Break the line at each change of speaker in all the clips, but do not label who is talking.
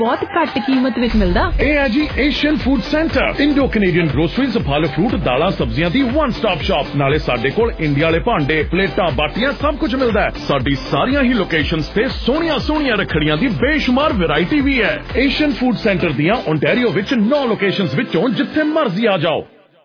बहुत घट कीमत विच मिलदा।
ਇਹ ਹੈ ਜੀ Asian food centre, Indo Canadian groceries, ਫਲ ਫਰੂਟ, ਦਾਲਾਂ ਸਬਜ਼ੀਆਂ ਦੀ ਵਨ ਸਟਾਪ ਸ਼ਾਪ। ਨਾਲੇ ਸਾਡੇ ਕੋਲ ਇੰਡੀਆ ਵਾਲੇ ਭਾਂਡੇ, ਪਲੇਟਾਂ, ਬਾਟੀਆਂ ਸਭ ਕੁਝ ਮਿਲਦਾ ਹੈ। ਸਾਡੀ ਸਾਰੀਆਂ ਹੀ ਲੋਕੇਸ਼ਨਸ ਤੇ ਸੋਹਣੀਆਂ ਰੱਖੜੀਆਂ ਦੀ ਬੇਸ਼ੁਮਾਰ ਵੈਰਾਈਟੀ ਵੀ ਹੈ। ਏਸ਼ੀਅਨ ਫੂਡ ਸੈਂਟਰ ਦੀਆਂ ਓਨਟਾਰੀਓ ਵਿੱਚ 9 ਲੋਕੇਸ਼ਨਸ ਵਿੱਚੋਂ ਜਿੱਥੇ ਮਰਜ਼ੀ ਆ ਜਾਓ।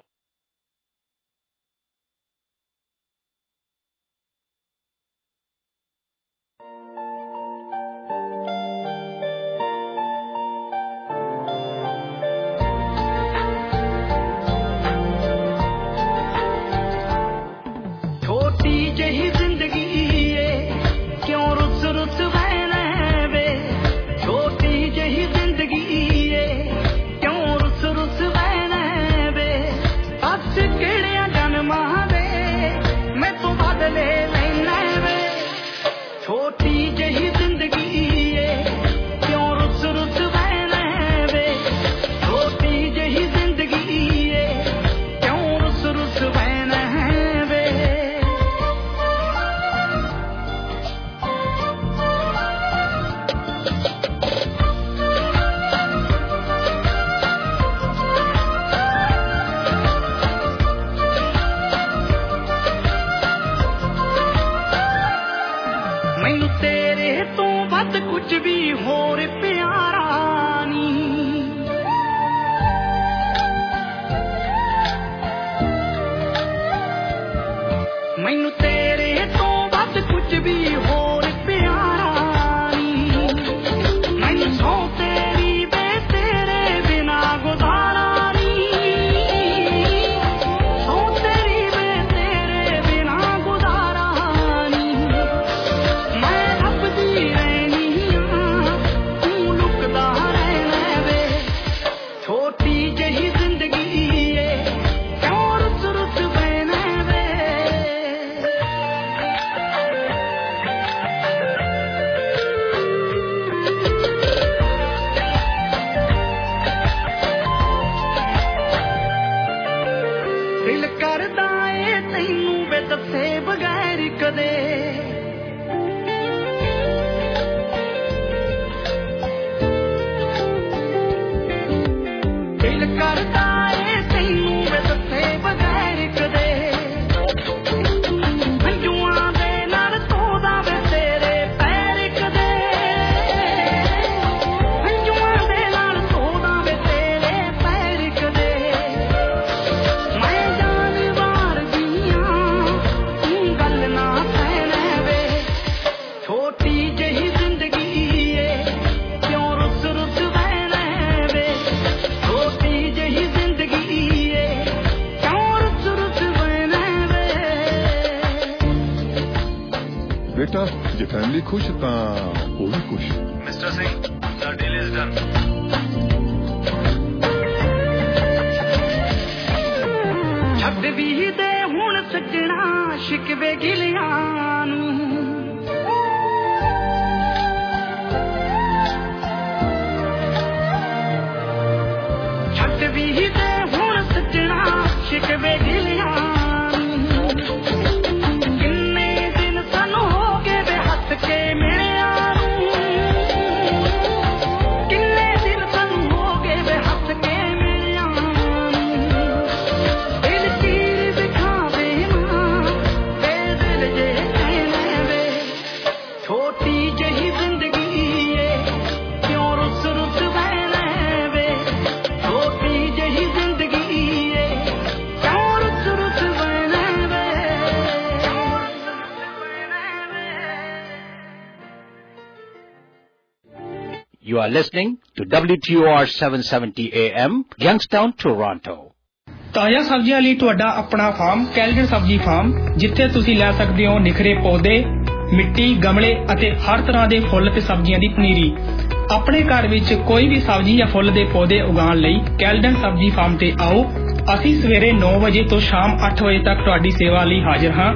You are listening to WTOR 770 AM, Youngstown, Toronto.
ਤਾਜ਼ਾ ਸਬਜ਼ੀਆਂ ਲਈ ਤੁਹਾਡਾ ਆਪਣਾ ਫਾਰਮ ਕੈਲਡਨ ਸਬਜ਼ੀ ਫਾਰਮ, ਜਿੱਥੇ ਤੁਸੀਂ ਲੈ ਸਕਦੇ ਹੋ ਨਿਖਰੇ ਪੌਦੇ, ਮਿੱਟੀ, ਗਮਲੇ ਅਤੇ ਹਰ ਤਰ੍ਹਾਂ ਦੇ ਫੁੱਲ ਤੇ ਸਬਜ਼ੀਆਂ ਦੀ ਪਨੀਰੀ। ਆਪਣੇ ਘਰ ਵਿੱਚ ਕੋਈ ਵੀ ਸਬਜ਼ੀ ਜਾਂ ਫੁੱਲ ਦੇ ਪੌਦੇ ਉਗਾਉਣ ਲਈ ਕੈਲਡਨ ਸਬਜ਼ੀ ਫਾਰਮ ਤੇ ਆਓ। ਅਸੀਂ ਸਵੇਰੇ 9 ਵਜੇ ਤੋਂ ਸ਼ਾਮ 8 ਵਜੇ ਤੱਕ ਤੁਹਾਡੀ ਸੇਵਾ ਲਈ ਹਾਜ਼ਰ ਹਾਂ।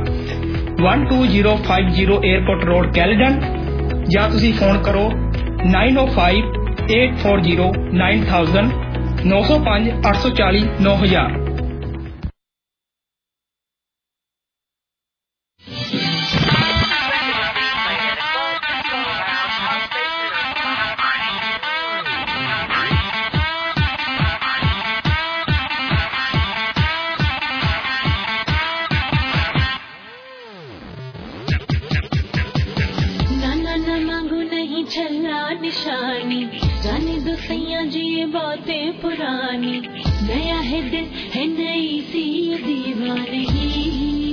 12050 에어ਪੋਰਟ ਰੋਡ, ਕੈਲਡਨ, ਜਾਂ ਤੁਸੀਂ ਫੋਨ ਕਰੋ 9058409000 905 840 9000।
निशानी, जाने दो सैया जी ये बातें पुरानी, नया है दिल है नई सी ये दीवानगी,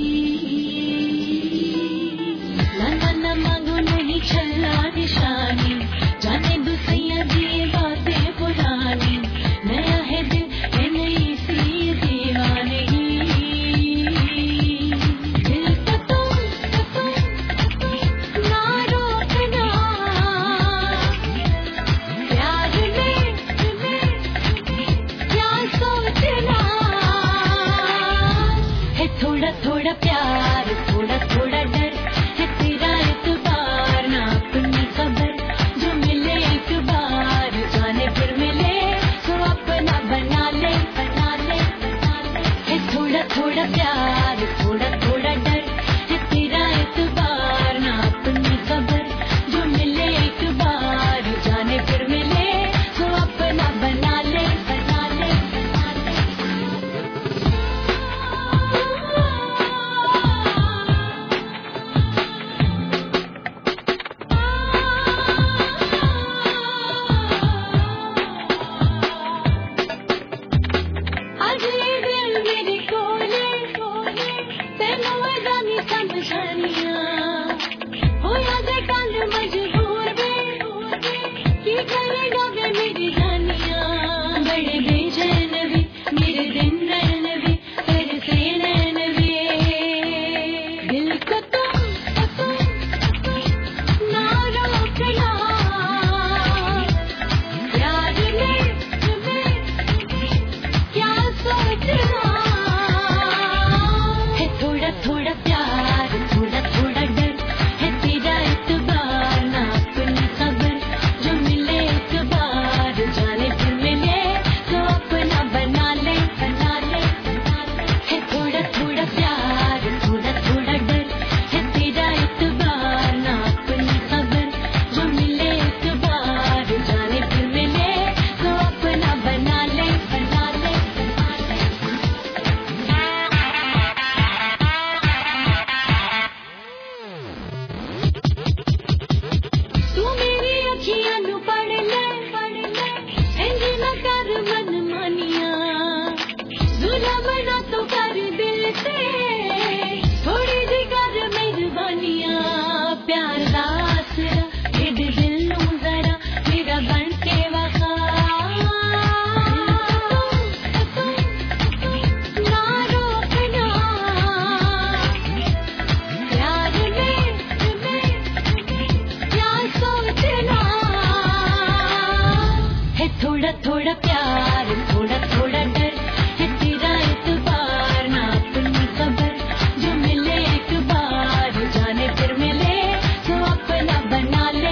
ना ना मांगो नहीं छल्ला निशानी, जाने दो सैया जी ये बातें पुरानी, नया है दिल है नई सी ये दीवानगी, दिल को तुम ना रोकना, प्यार में क्या सोचना है, थोड़ा थोड़ा प्यार थोड़ा थोड़ा डर है, तेरा एतबार ना अपनी खबर, जो मिले एक बार जाने फिर मिले, तो अपना बना ले है, थोड़ा थोड़ा प्यार थोड़ा थोड़ा डर है, तेरा एतबार ना अपनी खबर, जो मिले एक बार जाने फिर मिले, तो अपना बना ले आज ये दिल मेरे कोले तेनू जानी समझानिया, होया जे कल मजबूर वे की करेगा वे मेरी जानिया, बड़े बेचैन वे मेरे दिन नैन वे तेरे से नैन वे, दिल को तुम ना रोकना, प्यार में क्या सोचना है, थोड़ा थोड़ा प्यार थोड़ा थोड़ा डर है, तेरा एतबार ना अपनी खबर, जो मिले एक बार जाने फिर मिले, तो अपना बना ले है, थोड़ा थोड़ा प्यार थोड़ा थोड़ा डर है, तेरा एतबार ना अपनी खबर, जो मिले एक बार जाने फिर मिले, तो अपना बना ले तू मेरी अखियां नू पढ़ ले इंज ना कर मन मानिया, जुल्म ना तो कर दिल से, थोड़ी जी कर मेहरबानिया, प्यार दा आसरा दे दिल नू जरा मेरा बन के वखा, ना रोकना, प्यार में क्या सोचना है, थोड़ा थोड़ा प्यार थोड़ा थोड़ा डर है, तेरा एतबार ना अपनी खबर, जो मिले एक बार जाने फिर मिले, तो अपना बना ले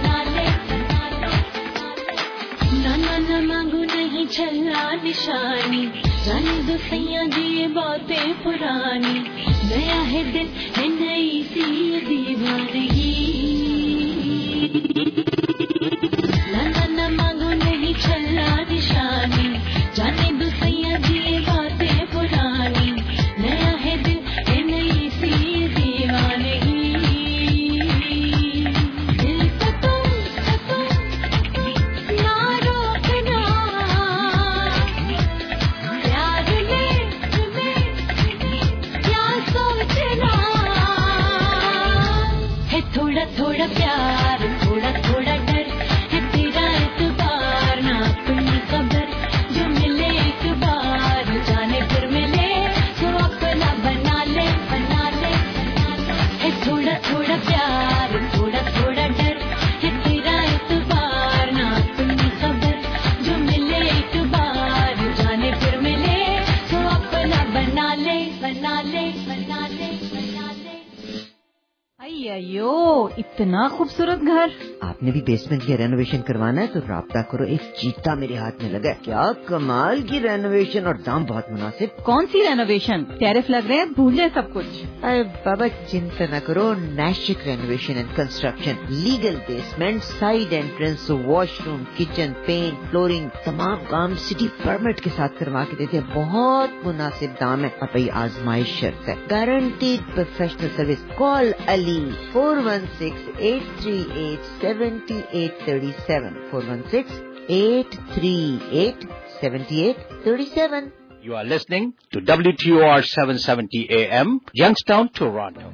ना मांगू नहीं छल्ला निशानी, जाने दो सैया जी ये बातें पुरानी, नया है दिल है नई सी ये दीवानगी, ना मांगो नहीं छल्ला निशानी, जाने दो सैया जी ये बातें पुरानी, नया है दिल है नई सी ये दीवानगी, दिल को तुम ना रोकना, प्यार में क्या सोचना है, थोड़ा थोड़ा प्यार थोड़ा थोड़ा डर है, तेरा एतबार ना अपनी खबर, जो मिले एक बार जाने फिर मिले, तो अपना बना ले है, थोड़ा थोड़ा प्यार थोड़ा थोड़ा डर है, तेरा एतबार ना अपनी खबर, जो मिले एक बार जाने फिर मिले, तो अपना बना ले
अयो इतना खूबसूरत घर।
आपने भी बेसमेंट की रेनोवेशन करवाना है तो राब्ता करो, एक चीता मेरे हाथ में लगा है। क्या कमाल की रेनोवेशन और दाम बहुत मुनासिब।
कौन सी रेनोवेशन? टैरिफ लग रहे हैं, भूल जाए सब कुछ।
अरे बाबा चिंता न करो, Nashik renovation and construction, legal basement, side entrance, washroom, kitchen, paint, flooring, तमाम काम सिटी परमिट के साथ करवा के देते हैं। बहुत मुनासिब दाम है और भाई आजमाइश शर्त है, guaranteed professional service. Call Ali 416 416-838-7837. 416-838-7837.
You are listening to WTOR 770 AM, Youngstown, Toronto.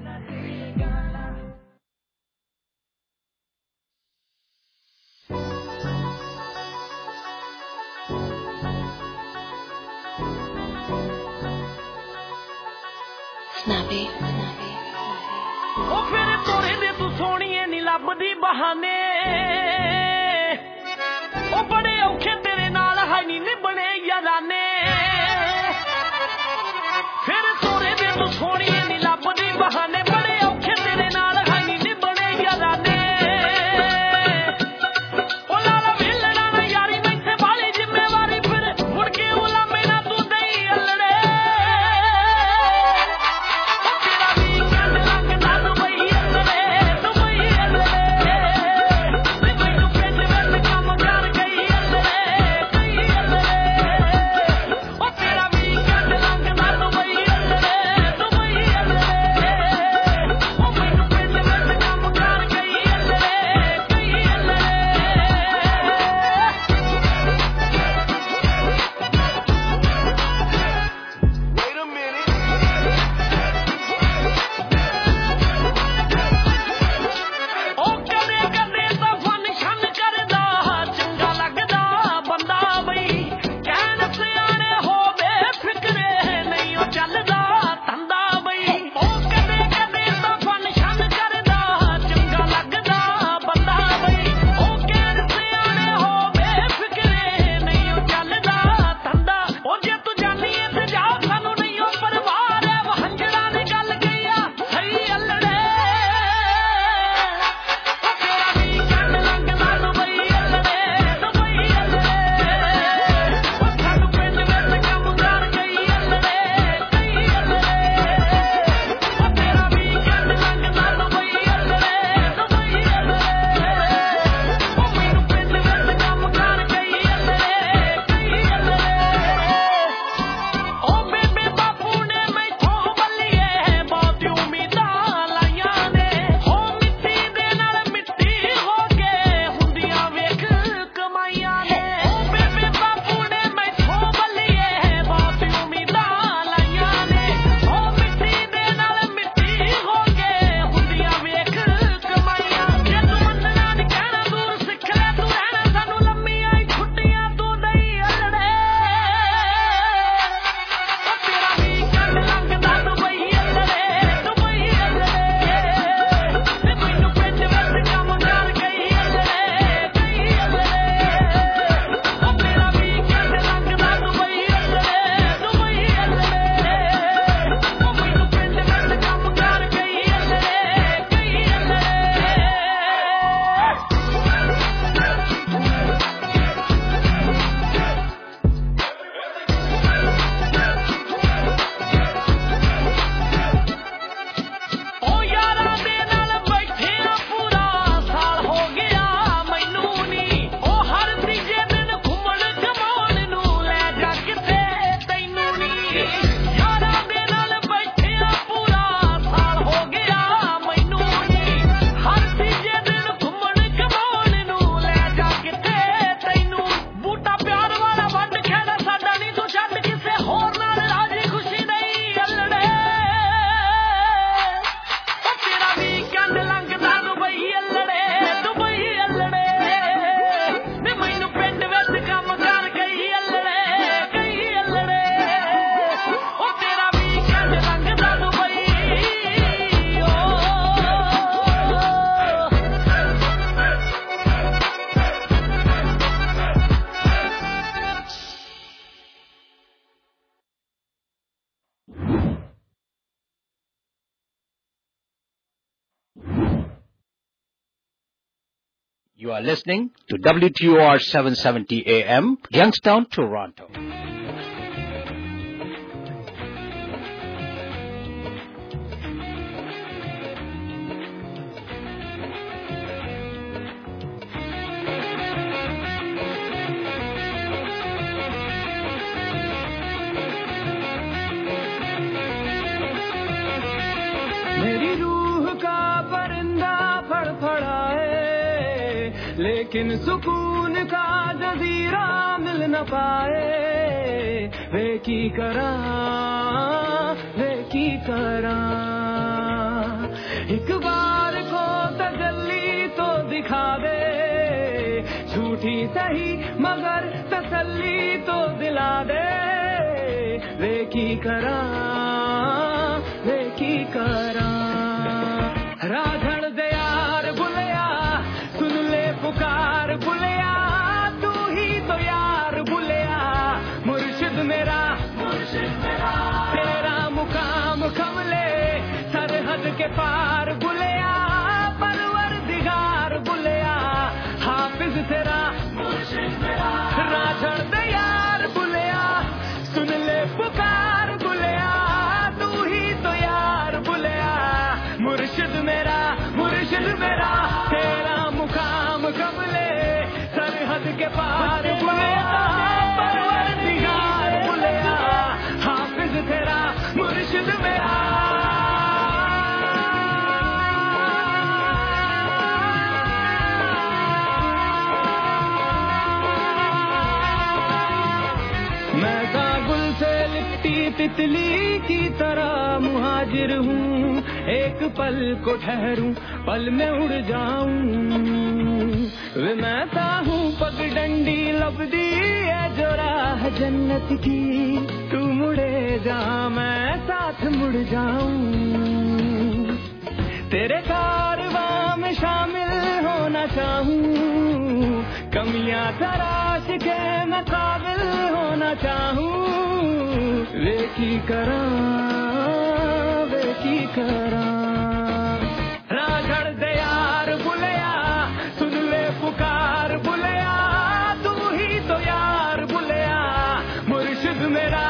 Snappy.
ਉਹ ਫਿਰ ਤੋਰੇ ਦੇ ਤੂੰ ਸੋਹਣੀਏ ਨੀ ਲੱਭਦੀ ਬਹਾਨੇ ਉਹ ਬੜੇ ਔਖੇ ਤੇਰੇ ਨਾਲ ਹੈ ਨੀ ਨਿਭਣੇ ਯਾਰਾਨੇ ਫਿਰ ਤੋਰੇ ਦੇ ਤੂੰ ਸੋਹਣੀਏ ਨੀ ਲੱਭਦੀ ਬਹਾਨੇ ਬੜੇ ਔਖੇ ਤੇਰੇ ਨਾਲ ਹੈ ਨੀ ਨਿਭਣੇ ਯਾਰਾਨੇ ਉਹ ਲਾਲਾ ਵੇਲਣਾ ਨਾ ਯਾਰੀ ਮੈਥੇ ਵਾਲੀ ਜ਼ਿੰਮੇਵਾਰੀ ਫਿਰ ਮੁੜ ਕੇ ਉਹ ਲਾਮੇ ਨਾ ਤੂੰ ਦਈ ਅਲੜੇ
You are listening to WTOR 770 AM, Youngstown, Toronto.
मेरी रूह का परिंदा फड़फड़ लेकिन सुकून का जजीरा मिल न पाए वे की करा एक बार को तजल्ली तो दिखा दे झूठी सही मगर तसल्ली तो दिला दे वे की करा राधड़ दे यार बुलिया सुन ले पुकार बुलिया तू ही तो यार बुलिया मुर्शिद मेरा तेरा मुकाम कमले सरहद के पार बुलिया परवरदिगार बुलिया हाफिज तेरा राधड़ दे यार बुलिया सुन ले पुकार बुलिया तू ही तो यार बुलिया मुर्शिद मेरा तेरा मुकाम कमले सरहद के पार बुलिया परवरदिगार बुलिया हाफिज तेरा मुर्शिद मेरा मैं कागुल से लिपटी तितली की तरह मुहाजिर हूँ एक पल को ठहरूं पल में उड़ जाऊं मैं हूँ पगडंडी लबदी है जो राह जन्नत की तू मुड़े जा मैं साथ मुड़ जाऊं तेरे कारवां में शामिल होना चाहूं कमियां तराश के मैं काबिल होना चाहूं वे की करा राधड़ दे यार बुलिया सुन ले पुकार बुलिया तू ही तो यार बुलिया मुर्शिद मेरा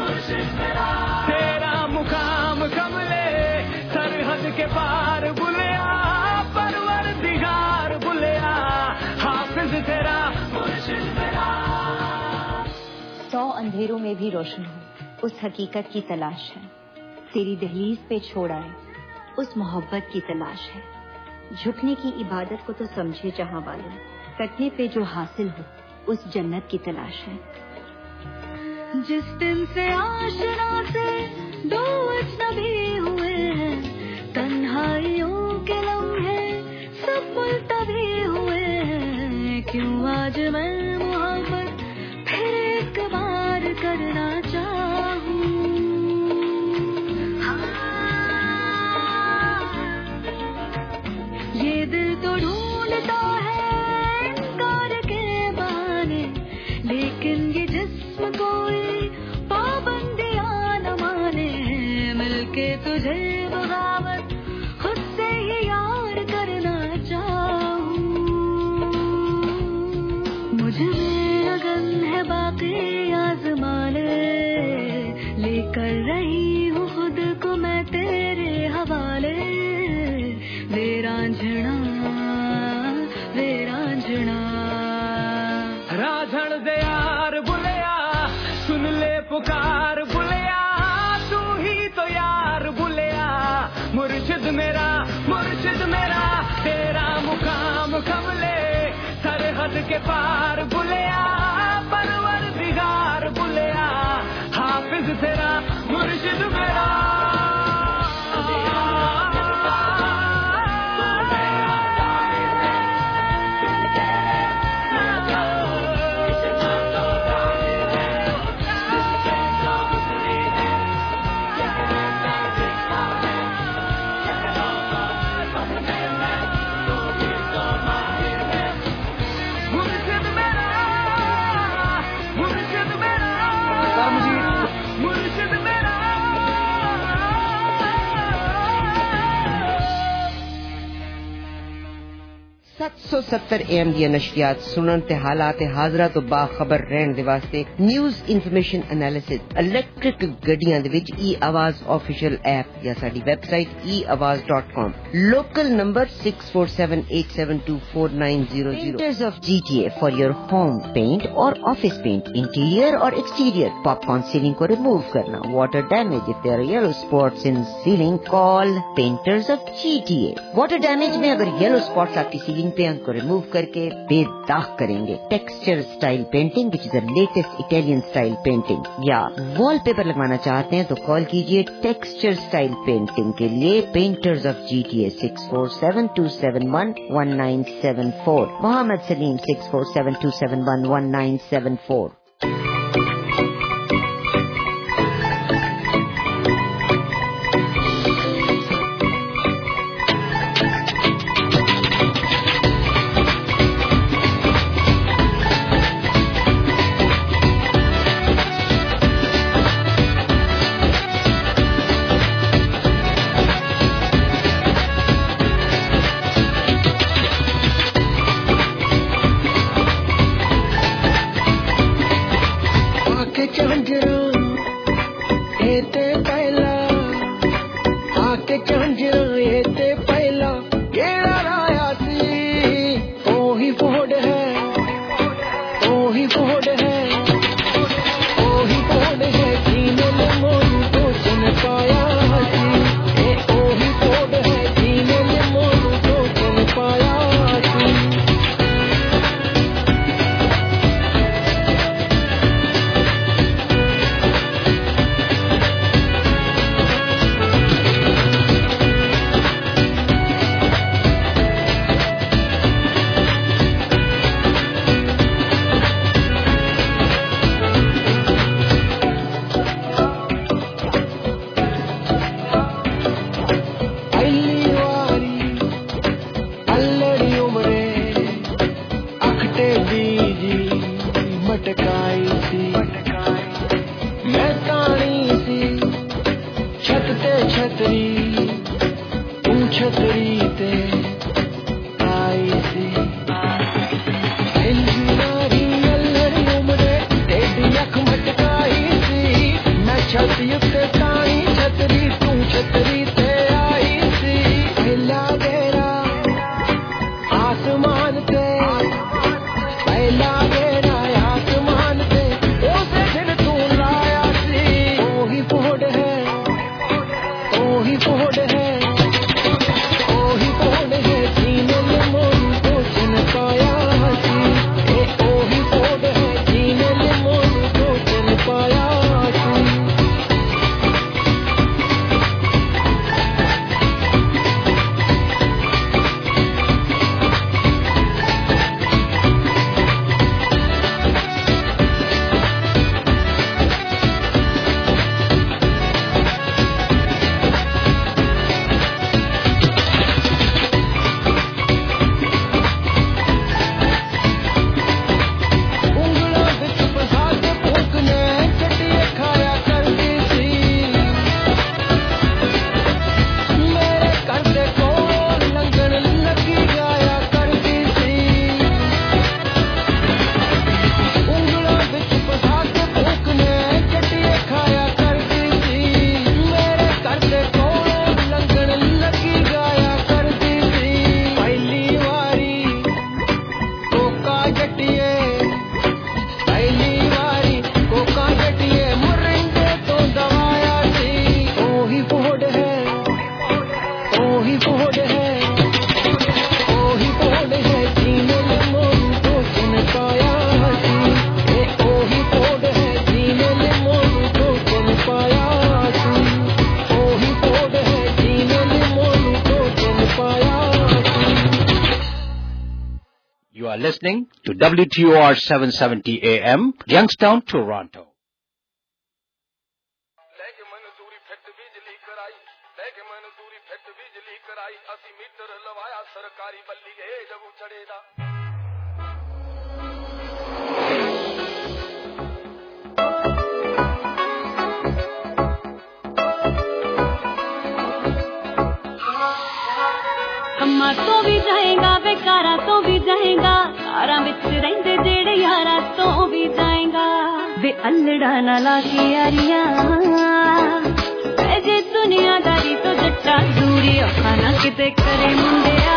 तेरा मुकाम कमले सरहद के पार बुलिया परवरदिगार बुलिया हाफिज तेरा मुर्शिद मेरा
100 अंधेरों में भी रोशन हो उस हकीकत की तलाश है तेरी दहलीज पे छोड़ आए उस मोहब्बत की तलाश है झुकने की इबादत को तो समझे जहां वाले कटने पे जो हासिल हो उस जन्नत की तलाश है
जिस दिन से आशना से दो अजनबी हुए हैं तन्हाइयों के लम्हे सब मुल्तवी हुए हैं क्यों आज मैं मोहब्बत फिर एक बार करना चाहूं ये दिल तो ढूंढता है इनकार के बहाने लेकिन ये जिस्म कोई पाबंदियां न माने मिलके तुझे बगावत खुद से ही यार करना चाहूं मुझ में लगन है बाकी आजमाने लेकर रही हूँ खुद को मैं तेरे हवाले
राधड़ दे यार बुलिया सुन ले पुकार बुलिया तू ही तो यार बुलिया मुर्शिद मेरा तेरा मुकाम कमले सरहद के पार बुलिया परवरदिगार बुलिया हाफिज तेरा मुर्शिद मेरा मुर्शिद मेरा
770 AM ਦੀਆਂ ਨਸ਼ਰੀਆਤ ਸੁਣਨ ਤੇ ਹਾਲਾਤ ਹਾਜ਼ਰਾ ਤੋਂ ਬਾਖਬਰ ਰਹਿਣ ਦੇ ਵਾਸਤੇ ਨਿਊਜ਼ ਇਨਫੋਰਮੇਸ਼ਨ ਐਨਾਲਿਸਿਸ ਇਲੈਕਟ੍ਰਿਕ ਗੱਡੀਆਂ ਦੇ ਵਿੱਚ ਆਵਾਜ਼ ਆਫੀਸ਼ੀਅਲ ਐਪ ਜਾਂ ਸਾਡੀ website eawaz.com local number 6478724900 Painters of GTA for your home paint or office paint interior or exterior popcorn ceiling को remove करना water damage if there are yellow spots in ceiling call Painters of GTA water damage में अगर yellow spots आपकी ceiling पे को remove करके बेदाग करेंगे। Texture style painting which is the latest Italian style painting, या वॉलपेपर लगवाना चाहते हैं तो कॉल कीजिए टेक्सचर स्टाइल पेंटिंग के लिए painters of GTA 6472711974, Mohammad Salim 6472711974।
Listening to WTOR 770 AM, Youngstown, Toronto.
तो भी जाएगा बेकारा तो भी जाएगा सारा विच रहंदे जेड़े यारा तो भी जाएगा वे अल्लड़ा ना लाके यारियां जे दुनियादारी तो जट्टा दूरी खाना किते करे मुंडिया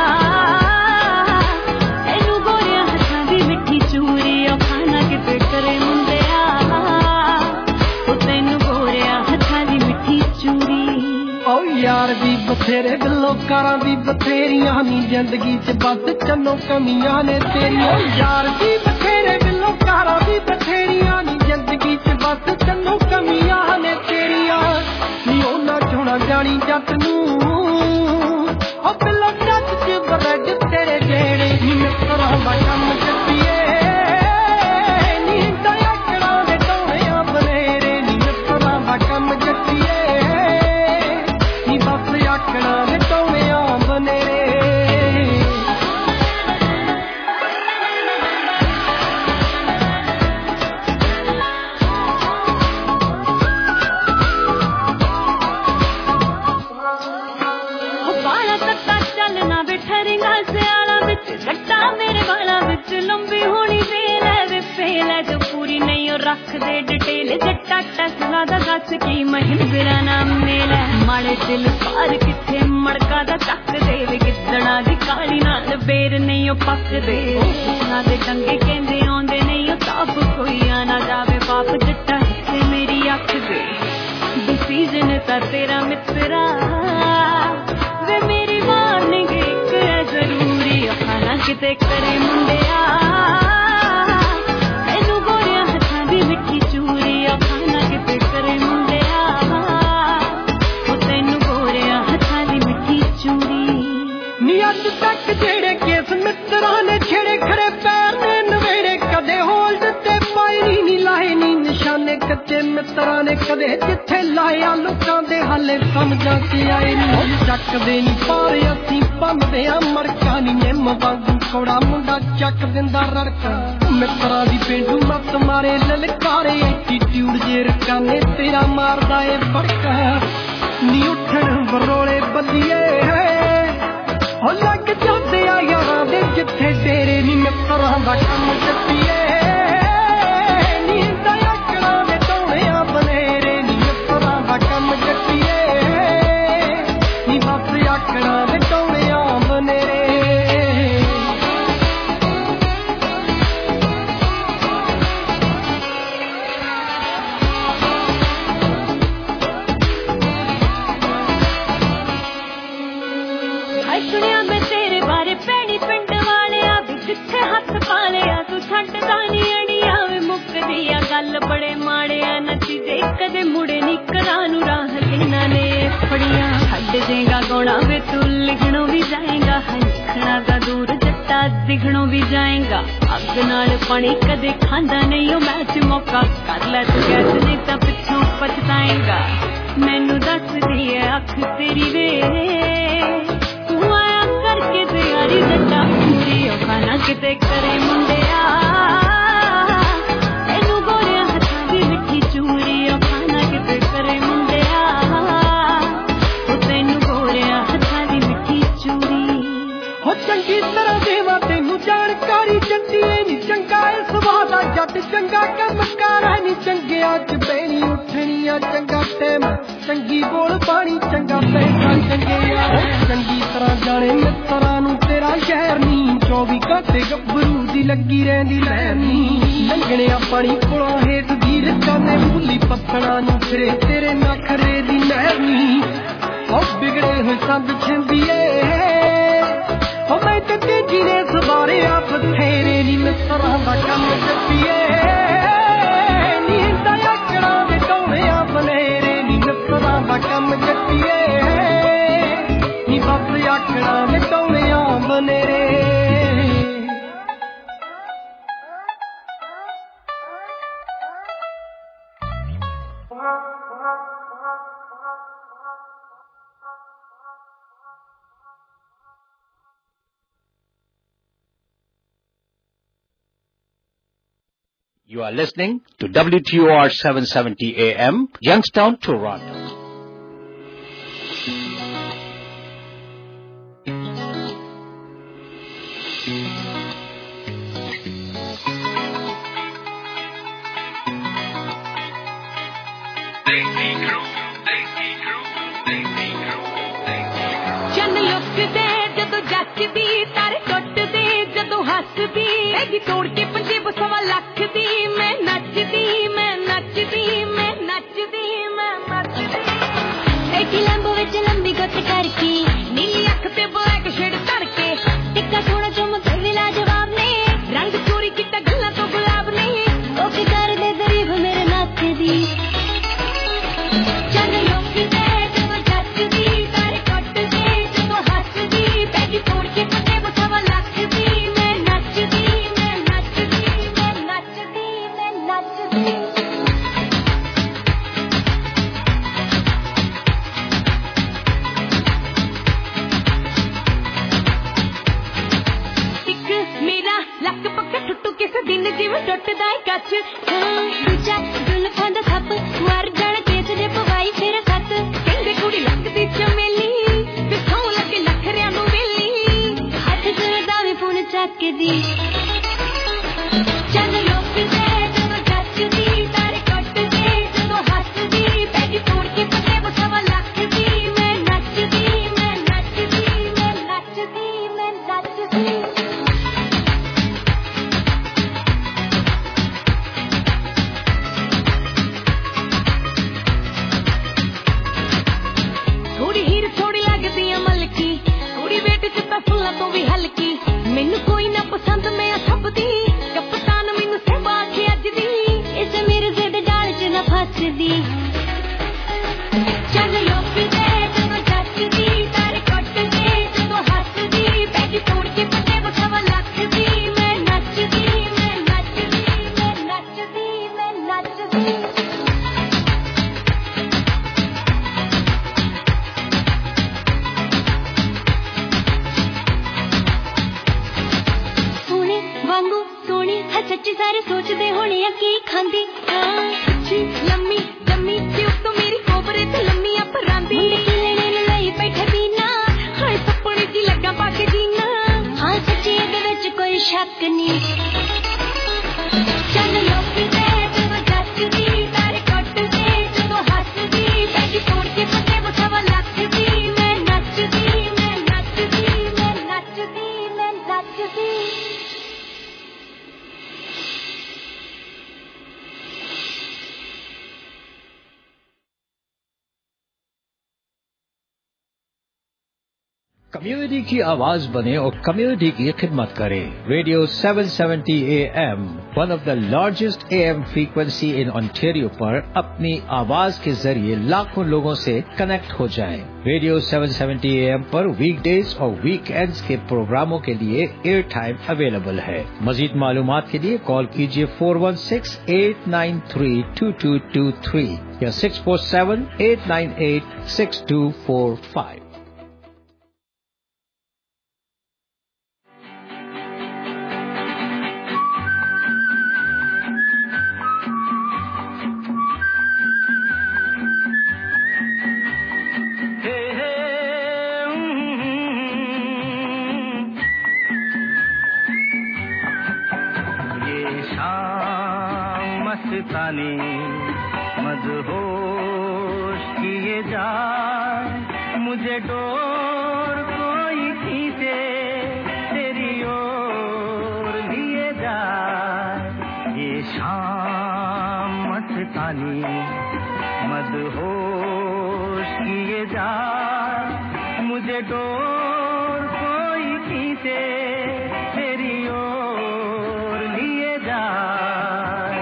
एनु गोरिया हथा दी मिठी चूरी खाना किते करे मुंडिया ओ तेनु गोरिया हथा दी मिठी चूरी
ओ यार भी
ਬਥੇਰੇ ਬਿੱਲੋ ਕਾਰਾਂ ਵੀ ਬਥੇਰੀਆਂ ਨੀ ਜ਼ਿੰਦਗੀ 'ਚ ਬਸ ਚੰਨੋ ਕਮੀਆਂ ਨੇ ਤੇਰੀਆਂ ਯਾਰ ਦੀ ਬਥੇਰੇ ਬਿੱਲੋ ਕਾਰਾਂ ਵੀ ਬਥੇਰੀਆਂ ਨੀ ਜ਼ਿੰਦਗੀ 'ਚ ਬਸ ਚੰਨੋ ਕਮੀਆਂ ਨੇ ਤੇਰੀਆਂ ਨੀ ਉਹਨਾਂ ਚੋਣਾ ਜਾਣੀ ਜੱਟ ਨੂੰ ਉਹ ਬਿੱਲੋ ਜੱਟ 'ਚ ਬਰੱਡ ਤੇਰੇ ਜਿਹੜੇ ਨੀ ਮਿੱਤਰਾਂ ਦਾ ਕੰਮ ਚੱਪੀਏ ਕੰਮ ਜੱਟੀਏ ਨੀ ਬਸ ਆਖਣਾ ਨੇ ਟੋਲਿਆਂ ਬਨੇਰੇ
ਬਾਲਾ ਤੱਤਾ ਚੱਲਣਾ ਬਿਠਾ ਰਿੰਗਾ ਸਿਆਲਾ ਵਿੱਚ ਜੱਟਾ ਮੇਰੇ ਵਾਲਾ ਵਿੱਚ ਲੰਬੀ ਹੋਣੀ ਵੇਲ ਵੇ ਫੇਲ ਜੋ ਪੂਰੀ ਨਹੀਂ ਉਹ ਰੱਖਦੇ ਡਿਟੇਲ ਜੱਟਾ ਟਸਲਾ ਦਾ ਦੱਸ ਕੀ ਮਹਿੰਦਰਾ ਨਾਮ ਮੇਲਾ ਮਾੜੇ ਦਿਲ ਪਾਰ ਕਿੱਥੇ ਮੜਕਾ ਦਾ ਚੱਕ ਦੇ ਗਿੱਦੜਾਂ ਦੀ ਕਾਲੀ ਨਾਲ ਬੇਰ ਨਹੀਂ ਉਹ ਪੱਕਦੇ ਉਹਨਾਂ ਦੇ ਟੰਗੇ ਕਹਿੰਦੇ ਆਉਂਦੇ ਨਹੀਂ ਉਹ ਤਾਪ ਕੋਈ ਆ ਨਾ ਜਾਵੇ ਪਾਪ ਜੱਟਾ ਹਿੱਸੇ ਮੇਰੀ ਅੱਖ ਦੇ ਡਿਸੀਜਨ ਤਾਂ ਤੇਰਾ ਮਿੱਤਰਾ ਵੇ ਮੇਰੀ ਵਾਰਨਿੰਗ ਇੱਕ ਹੈ ਜ਼ਰੂਰੀ ਖਾਣਾ ਕਿਤੇ ਕਰੇ ਮੁੰਡਿਆ ਤੈਨੂੰ ਗੋਰਿਆਂ ਹੱਥਾਂ ਦੀ ਮਿੱਠੀ ਚੂਰੀ ਖਾਣਾ ਕਿਤੇ ਕਰੇ ਮੁੰਡਿਆ ਉਹ ਤੈਨੂੰ ਗੋਰਿਆਂ ਹੱਥਾਂ ਦੀ ਮਿੱਠੀ ਚੂਰੀ
ਨੀ ਅੱਜ ਤੱਕ ਜਿਹੜੇ ਕੇਸ ਮਿੱਤਰਾਂ ਨੇ ਛੇੜੇ ਖੜੇ ਪੈਰ ਨੇ ਨਵੇੜੇ ਕਦੇ ਹੋਲਡ ਤੇ ਪਾਈ ਨੀ ਲਾਏ ਨੀ ਨਿਸ਼ਾਨੇ ਕੱਚੇ ਮਿੱਤਰਾਂ ਨੇ ਕਦੇ ਜਿੱਥੇ ਲਾਇਆ ਲੋਕਾਂ ਦੇ ਹਾਲੇ ਸਮਝਾਂ ਕੇ ਆਏ ਨੀ ਚੱਕਦੇ ਨੀ ਪਾਰ ਅਸੀਂ ਬੰਦੇ ਆ ਮੜਕਾ ਨੀ ਨਿੰਮ ਵਾਂਗੂ ਕੋੜਾ ਮੁੰਡਾ ਚੱਕ ਦਿੰਦਾ ਰੜਕਾ ਮਿੱਤਰਾਂ ਦੀ ਪੇਂਡੂ ਮੱਤ ਮਾਰੇ ਲਲਕਾਰੇ ਐਟੀਟਿਊਡ ਜੇ ਰਕਾਨੇ ਤੇਰਾ ਮਾਰਦਾ ਏ ਫੜਕਾ ਨੀ ਉੱਠਣ ਬਰੋਲੇ ਬੱਲੀਏ ਹੋ ਲੱਗ ਜਾਂਦੇ ਆ ਯਾਰਾਂ ਦੇ ਜਿੱਥੇ ਤੇਰੇ ਨੀ ਮਿੱਤਰਾਂ ਦਾ ਕੰਮ ਚੱਪੀਏ ਨੀ ਦਇਆਕੜਾਂ ਦੇ ਟੋਲਿਆਂ ਬਨੇਰੇ ਨੀ ਮਿੱਤਰਾਂ ਦਾ ਕੰਮ ਚੱਪੀਏ ਨੀ ਬਸ ਆਕੜਾਂ ਦੇ ਟੋਲਿਆਂ ਬਨੇਰੇ
ਸੁਣਿਆ ਮੈਂ ਤੇਰੇ ਬਾਰੇ ਭੈਣੀ ਪਿੰਡ ਵਾਲਿਆ ਵੀ ਜਿੱਥੇ ਹੱਥ ਪਾ ਲਿਆ ਤੂੰ ਛੱਡਦਾ ਨੀ ਅੜੀਆਂ ਵੇ ਮੁੱਕਦੀ ਆ ਗੱਲ ਬੜੇ ਮਾੜਿਆ ਨੱਚੀ ਜੇ ਕਦੇ ਮੁੜੇ ਨੀ ਕਰਾਂ ਨੂੰ ਰਾਹ ਕਿਨਾਂ ਨੇ ਫੜੀਆਂ ਛੱਡ ਦੇਗਾ ਗੋਣਾ ਵੇ ਤੂੰ ਲਿਖਣੋਂ ਵੀ ਜਾਏਗਾ ਹੰਖਣਾ ਦਾ ਦੂਰ ਜੱਟਾ ਦਿਖਣੋਂ ਵੀ ਜਾਏਗਾ ਅੱਗ ਨਾਲ ਪਾਣੀ ਕਦੇ ਖਾਂਦਾ ਨਹੀਂ ਉਹ ਮੈਚ ਮੌਕਾ ਕਰ ਲੈ ਤੂੰ ਗੈਸ ਨਹੀਂ ਤਾਂ ਪਿੱਛੋਂ ਪਛਤਾਏਗਾ ਮੈਨੂੰ ਦੱਸਦੀ ਐ ਅੱਖ ਤੇਰੀ ਵੇ ਕਰਕੇ ਤਿਆਰੀ ਜੱਟਾ ਪੂਰੀ ਉਹ ਖਾਣਾ ਕਿਤੇ ਕਰੇ ਮੁੰਡਿਆ ਤੈਨੂੰ ਗੋਰਿਆਂ ਹੱਥਾਂ ਦੀ ਮਿੱਠੀ ਚੂਰੀ ਉਹ ਖਾਣਾ ਕਿਤੇ ਕਰੇ ਮੁੰਡਿਆ ਉਹ ਤੈਨੂੰ ਗੋਰਿਆਂ ਹੱਥਾਂ ਦੀ ਮਿੱਠੀ ਚੂਰੀ
ਹੋ ਚੰਗੀ ਤਰ੍ਹਾਂ ਦੇਵਾ ਤੈਨੂੰ ਜਾਣਕਾਰੀ ਚੰਗੀ ਨੀ ਚੰਗਾ ਏ ਸੁਭਾਅ ਦਾ ਜੱਟ ਚੰਗਾ ਕੰਮ ਕਾਰ ਨੀ ਚੰਗਿਆਂ ਚ ਬੈਣੀ ਉੱਠਣੀਆਂ ਚੰਗਾ ਟਾਈਮ ਚੰਗੀ ਬੋਲ ਬਾਣੀ ਚੰਗਾ ਪੈਸਾ ਚੰਗੇ ਯਾਰ ਚੰਗੀ ਤਰ੍ਹਾਂ ਜਾਣੇ ਮਿੱਤਰਾਂ ਨੂੰ ਤੇਰਾ ਸ਼ਹਿਰ ਨੀ 24 ਘੰਟੇ ਗੱਭਰੂ ਦੀ ਲੱਗੀ ਰਹਿੰਦੀ ਲਹਿਰ ਨੀ ਲੰਘਣਿਆ ਪਾਣੀ ਕੋਲੋਂ ਹੇਠ ਦੀ ਰੱਖਾਂ ਨੇ ਭੁੱਲੀ ਪੱਥਰਾਂ ਨੂੰ ਫਿਰੇ ਤੇਰੇ ਨਖਰੇ ਦੀ ਨਹਿਰ ਨੀ ਉਹ ਵਿਗੜੇ ਹੋਏ ਸੰਦ ਛਿੰਦੀਏ ਉਹ ਮੈਂ ਤੇ ਤੇਜੀ ਨੇ ਸਵਾਰੇ ਆ ਬਥੇਰੇ ਨੀ ਮਿੱਤਰਾਂ ਦਾ ਕੰਮ ਚੱਪੀਏ ਨੀ ਦਇਆਕੜਾਂ ਦੇ ਟੋਲਿਆਂ ਬਨੇਰੇ ਨੀ ਮਿੱਤਰਾਂ ਦਾ ਕੰਮ ਚੱਪੀਏ ਨੀ ਬਸ ਆਕੜਾਂ ਦੇ ਟੋਲਿਆਂ ਬਨੇਰੇ
You are listening to WTOR 770 AM, Youngstown, Toronto.
ਚੰਨ ਲੁੱਕਦੇ ਜਦੋਂ ਜੱਚਦੀ ਤਾਰੇ ਟੁੱਟਦੇ ਜਦੋਂ ਹੱਸਦੀ ਇਹਦੀ ਤੋੜ ਕੇ ਪੰਜੇਬ ਸਵਾ ਲੱਖ ਦੀ ਮੈਂ ਨੱਚਦੀ ਮੈਂ ਨੱਚਦੀ ਮੈਂ ਨੱਚਦੀ ਮੈਂ ਨੱਚਦੀ ਇੱਕ ਲੰਬੋ ਵਿੱਚ ਲੰਬੀ ਗੁੱਤ ਕਰਕੇ
कम्युनिटी की आवाज बने और कम्युनिटी की खिदमत करें। Radio 770 AM, one of the largest AM frequency in Ontario पर अपनी आवाज के जरिए लाखों लोगों से कनेक्ट हो जाएं। रेडियो 770 AM पर वीकडेज और वीकेंड्स के प्रोग्रामों के लिए एयर टाइम अवेलेबल है। मजीद मालूमात के लिए कॉल कीजिए 416-893-2223 या 647-898-6245।
मदहोश किए जाए मुझे डोर कोई खींचे तेरी ओर लिए जाए ये शाम मस्तानी मदहोश किए जाए मुझे डोर कोई खींचे तेरी ओर लिए जाए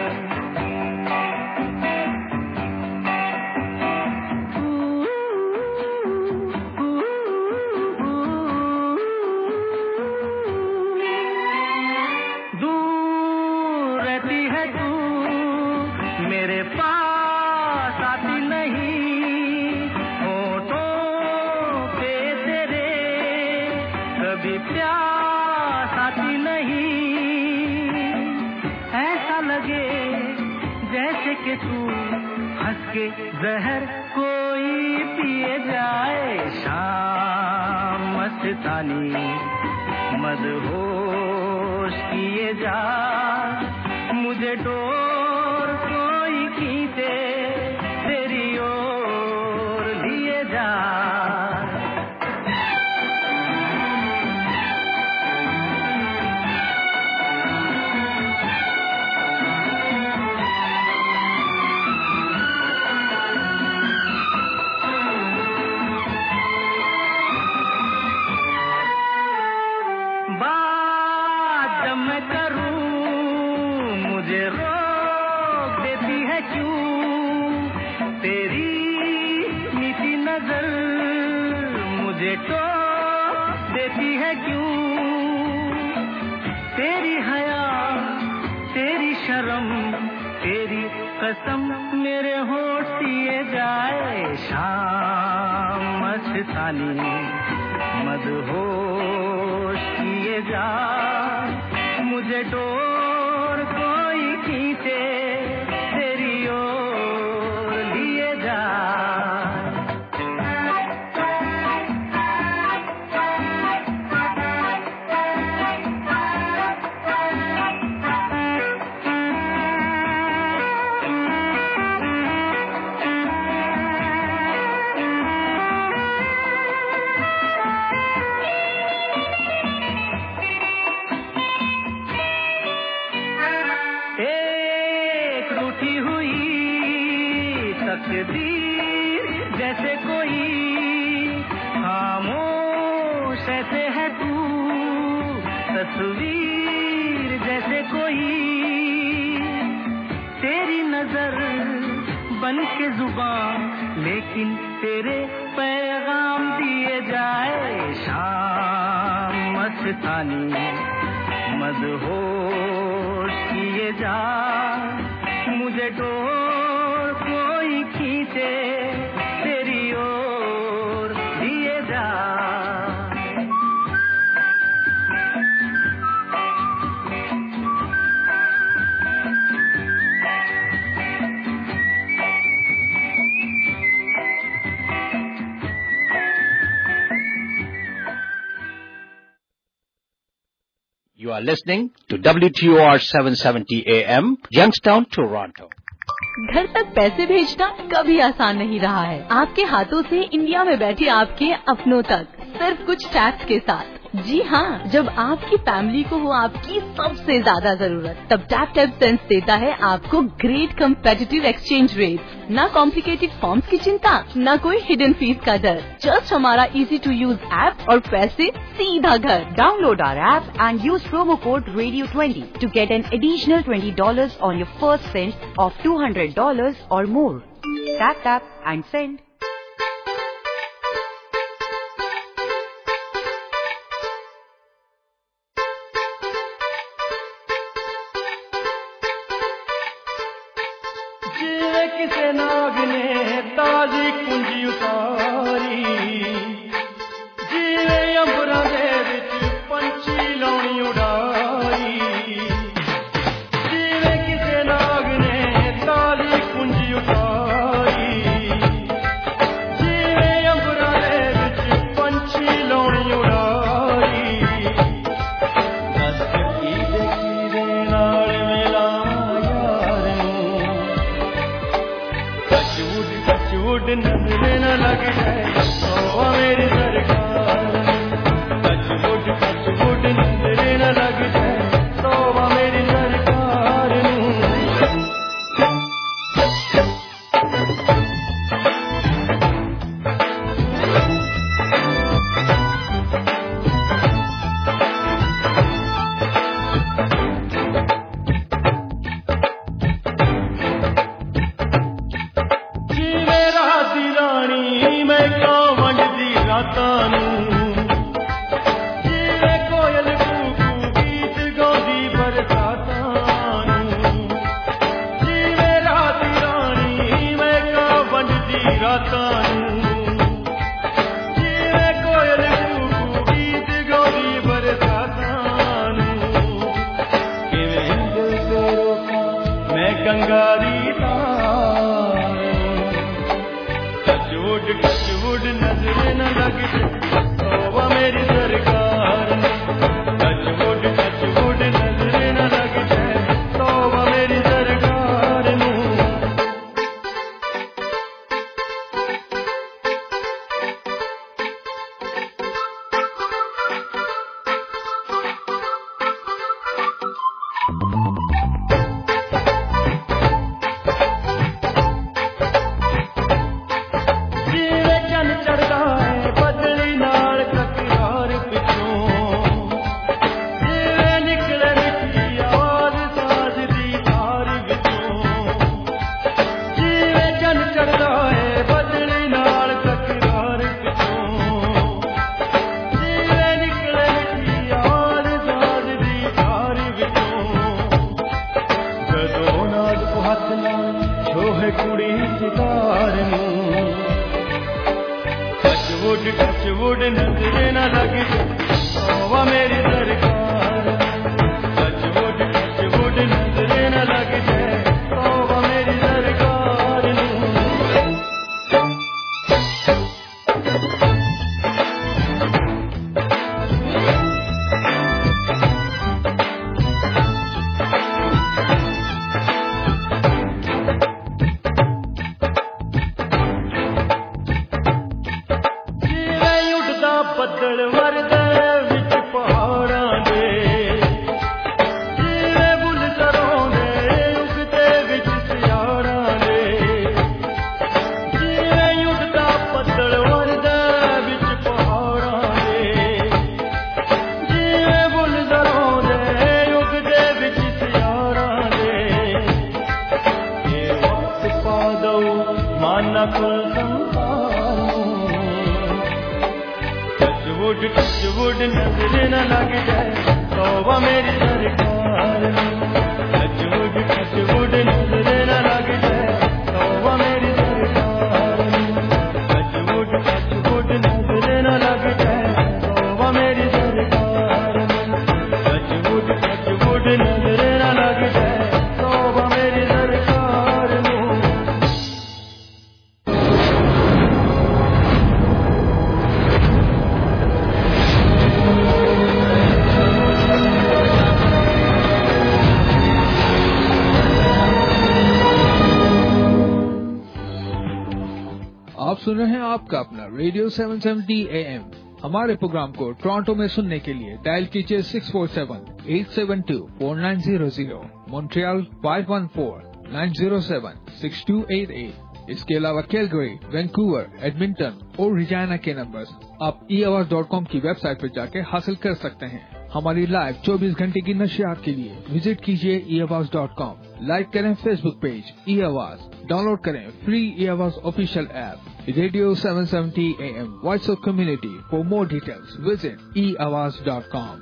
के तू हंस के जहर कोई पिए जाए शाम मस्तानी मदहोश किए जाए मुझे डोर कोई खींचे तेरी ओर लिए जाए देती है क्यों तेरी हया तेरी शर्म तेरी कसम मेरे होठ पिए जाए शाम मस्तानी मदहोश किए जा मुझे डोर कोई खींचे तेरी ओर लिए जा तकदीर जैसे कोई खामोश ऐसे है तू तस्वीर जैसे कोई तेरी नजर बन के जुबान लेकिन तेरे पैगाम दिए जाए शाम मस्तानी मदहोश किए जा मुझे डोर कोई खींचे तेरी ओर दिए जा
You are listening to WTOR 770 AM, Youngstown, Toronto.
घर तक पैसे भेजना कभी आसान नहीं रहा है आपके हाथों से इंडिया में बैठे आपके अपनों तक सिर्फ कुछ टैक्स के साथ। जी हाँ, जब आपकी फैमिली को हो आपकी सबसे ज्यादा जरूरत तब टैप सेंस देता है आपको ग्रेट कंपेटिटिव एक्सचेंज रेट। ना कॉम्प्लिकेटेड फॉर्म्स की चिंता, ना कोई हिडन फीस का डर, जस्ट हमारा इजी टू यूज ऐप और पैसे सीधा घर।
Download our app and use promo code Radio20 to get an additional $20 on your first send of $200 or more. Tap and send.
किसे नाग ने ताजी कुंजी उतारी जीवे अंबरां दे विच पंछी लाउणी उडारी जीवे किसे नाग ने ताजी कुंजी उतारी जीवे अंबरां दे विच पंछी लाउणी उडारी दस की दे नाल मिला टचवुड नजरे न लग जाए तो मेरी सरकार टचवुड नजरे न लग जाए तो मेरी सरकार टचवुड नजरे न लग तो मेरी सरकार टचवुड नजरे न लग तो मेरी सरकार
ਓਹੇ ਕੁੜੀ ਸਿਤਾਰ ਨੂੰ ਟੱਚ ਵੁੱਡ ਨਜ਼ਰੇ ਨਾ ਲੱਗ ਵਾ ਮੇਰੀ ਸਰਕਾਰ ਟੱਚ ਵੁੱਡ ਨਜ਼ਰੇ ਨਾ ਲੱਗ ਵਾ ਮੇਰੀ ਸਰਕਾਰ ਨੂੰ ਬੱਦਲ ਵਰਦੇ ਵਿੱਚ ਪਹਾੜਾਂ ਦੇ ਜਿਵੇਂ ਬੁੱਲ ਸਰੋਂਦੇ ਉਗਦੇ ਵਿੱਚ ਸਿਆੜਾਂ ਦੇ ਜਿਵੇਂ ਉੱਡਦਾ ਬੱਦਲ ਵਰਦੇ ਵਿੱਚ ਪਹਾੜਾਂ ਦੇ ਜਿਵੇਂ ਬੁੱਲ ਸਰੋਂਦੇ ਉਗਦੇ ਵਿੱਚ ਸਿਆੜਾਂ ਦੇ ਇਹ ਵਕਤ ਪਾ ਦਊ ਮਾਨਾ ਕੁਲ टच वुड नजरे न लग जाए तौबा मेरी सरकार टच वुड नजरे न लग जाए तौबा मेरी सरकार टच वुड नजरे न लग जाए तौबा मेरी सरकार टच वुड नजरे न लग जाए तौबा मेरी सरकार
आप सुन रहे हैं आपका अपना रेडियो 770 AM। हमारे प्रोग्राम को टोरंटो में सुनने के लिए डायल कीजिए 647-872-4900, मॉन्ट्रियल 514-907-6288। इसके अलावा कैलगरी, वैंकूवर, एडमिंटन और रिजाना के नंबर्स आप eAwaz.com की वेबसाइट पर जाके हासिल कर सकते हैं। हमारी लाइव 24 घंटे की नशियात के लिए विजिट कीजिए eAwaz.com। लाइक करें फेसबुक पेज eAwaz, डाउनलोड करें free eAwaz official app radio 770 AM voice of community. For more details visit eAwaz.com।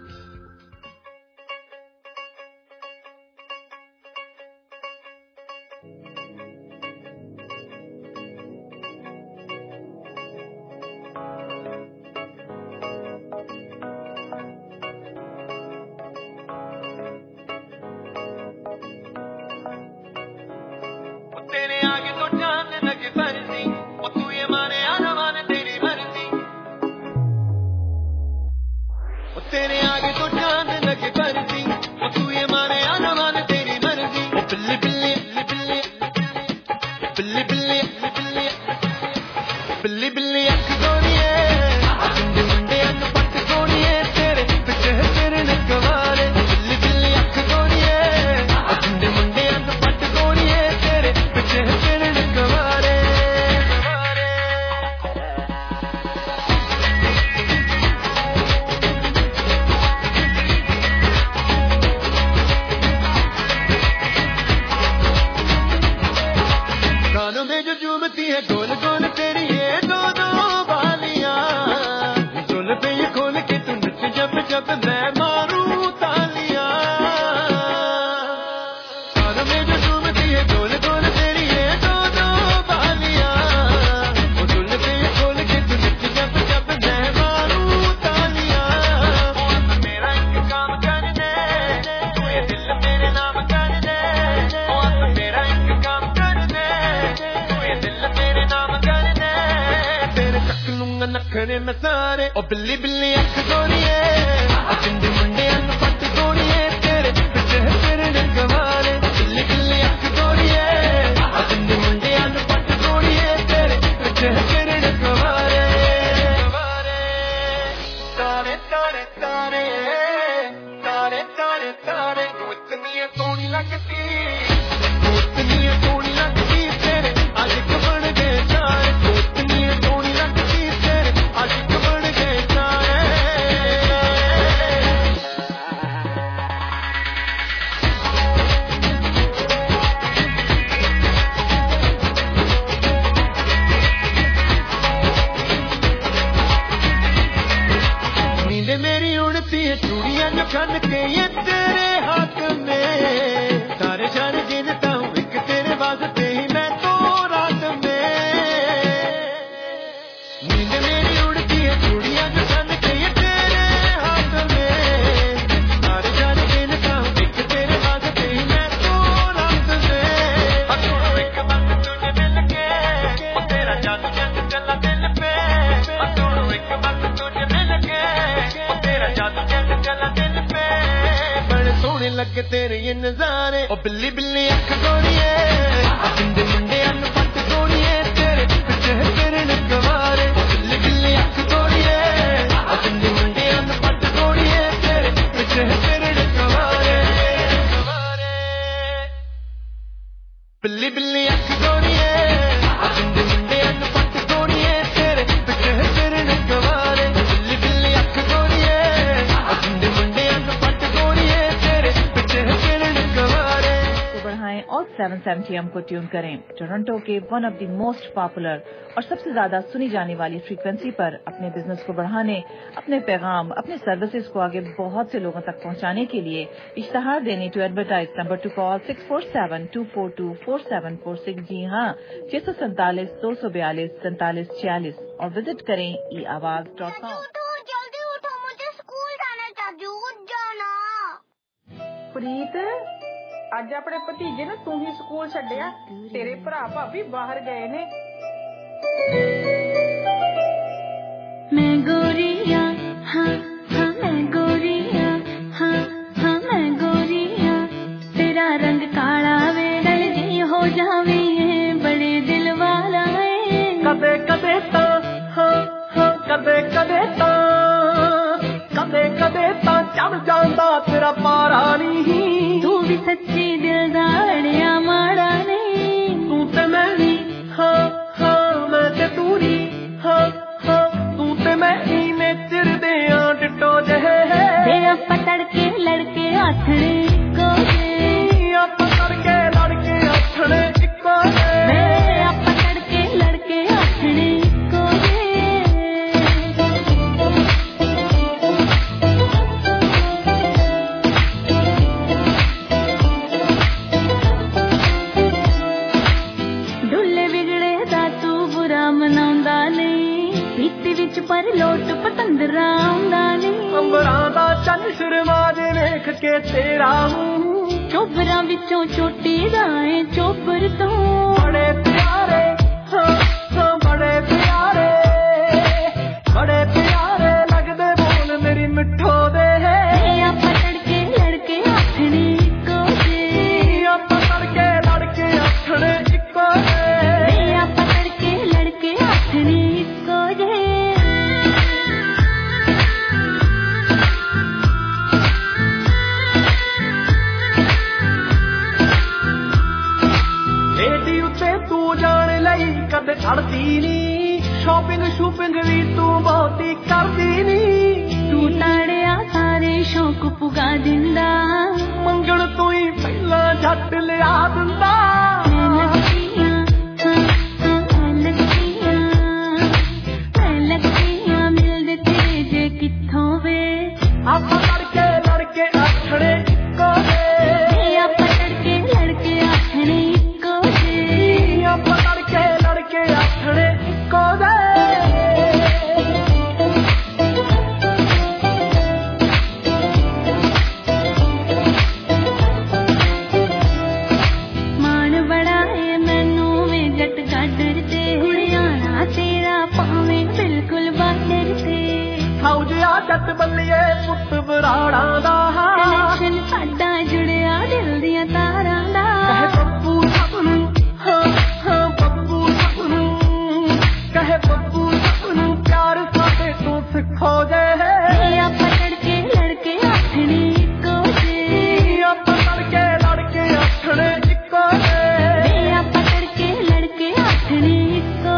के तेरे ये नजारे ओ बिल्ली बिल्ली अख गोरिए जिंदे मुंडे अन पट गोरिए तेरे पीछे तेरे नगवारे ओ बिल्ली बिल्ली अख गोरिए जिंदे मुंडे अन पट गोरिए तेरे पीछे तेरे नगवारे बिल्ली बिल्ली अख गोरिए जिंदे मुंडे अन पट गोरिए तेरे पीछे तेरे नगवारे बिल्ली बिल्ली अख गोरिए जिंदे मुंडे अन पट गोरिए तेरे पीछे तेरे नगवारे
बढ़ाएं और 770 AM को ट्यून करें। टोरंटो के one of the most popular और सबसे ज्यादा सुनी जाने वाली फ्रीक्वेंसी पर अपने बिजनेस को बढ़ाने, अपने पैगाम, अपने सर्विसेज को आगे बहुत से लोगों तक पहुंचाने के लिए इश्तहार देने to advertise number to call 647-242-4746। जी हाँ, 647-242-4746 और विजिट करें eawaz.com।
ਪ੍ਰੀਤ ਅੱਜ ਆਪਣੇ ਭਤੀਜੇ ਨੂੰ ਤੂੰ ਹੀ ਸਕੂਲ ਛੱਡਿਆ, ਤੇਰੇ ਭਰਾ ਭਾਬੀ ਬਾਹਰ ਗਏ ਨੇ।
मैं गोरिया हाँ हाँ मैं गोरिया हाँ हाँ मैं गोरिया तेरा रंग काला वे डल जी हो जावे बड़े दिल वाला
कदे कदे ता हाँ हाँ कदे कदे ता चढ़ जांदा तेरा पारा नहीं
तू भी सच्ची दिलदार माड़ा नहीं
तू ते मैं ही हाँ हाँ मैं ते तू ही हाँ हाँ तू ते मैं ही ने चिर दे डिटो जहे
तेरा पकड़ के लड़के आथड़े को
पकड़ के लड़के आथड़े इको
तेरा पकड़ के लड़के आथड़े को पर लोट पतंदरा आंदा नहीं
अंबरां दा चंद शर्माज देख के तेरा
चोबरां विचों छोटी जाए चोबर तो
बड़े प्यारे हाँ हाँ बड़े प्यारे लगदे बोल मेरी मिठो दे
पकड़ के लड़के आखने को
पकड़ के लड़के आखने इको
पकड़ के लड़के आखने को
कदे छड़दी नी शॉपिंग भी तू बहुती करदी नी
तू ताड़िया सारे शौक पुगा दिंदा
मंगण तू ही पहला झट लिया दिंदा
लगतियां मिलदे तेरे जे कित्थों वे
आप लड़के लड़के आखड़े इको
पकड़ के लड़के आखड़े इको
लड़के आखड़े इको
मान बड़ा है मैनू में जट गाडर ते हुड़ियाना तेरा पावे बिल्कुल बाडर ते
फौजिया जट बल्लिए पुत बराड़ा दा
कनेक्शन साडा जुड़िया दिल दियां तारां दा
बब्बू सबनू हाँ हाँ बब्बू सबनू कहे बब्बू सबनू प्यार साथे तू सिखो जे
पकड़ के लड़के आखने को
पकड़ के लड़के आखने इको
पकड़ के लड़के आखने को